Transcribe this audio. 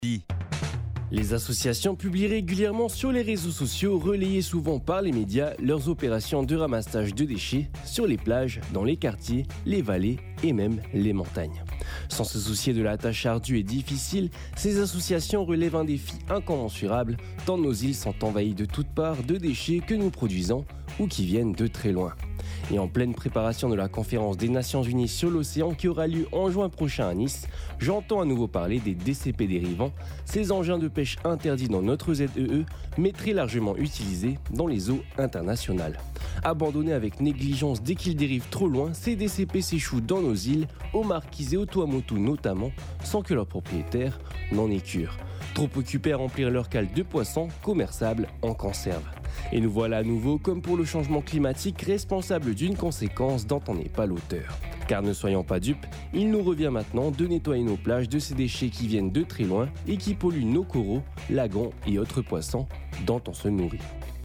Les associations publient régulièrement sur les réseaux sociaux, relayées souvent par les médias, leurs opérations de ramassage de déchets sur les plages, dans les quartiers, les vallées et même les montagnes. Sans se soucier de la tâche ardue et difficile, ces associations relèvent un défi incommensurable, tant nos îles sont envahies de toutes parts de déchets que nous produisons ou qui viennent de très loin. Et en pleine préparation de la conférence des Nations Unies sur l'océan qui aura lieu en juin prochain à Nice, j'entends à nouveau parler des DCP dérivants, ces engins de pêche interdits dans notre ZEE, mais très largement utilisés dans les eaux internationales. Abandonnés avec négligence dès qu'ils dérivent trop loin, ces DCP s'échouent dans nos îles, aux Marquises et au Tuamotu notamment, sans que leurs propriétaires n'en aient cure. Trop occupés à remplir leur cale de poissons commerçables en conserve. Et nous voilà à nouveau, comme pour le changement climatique, responsables d'une conséquence dont on n'est pas l'auteur. Car ne soyons pas dupes, il nous revient maintenant de nettoyer nos plages de ces déchets qui viennent de très loin et qui polluent nos coraux, lagons et autres poissons dont on se nourrit.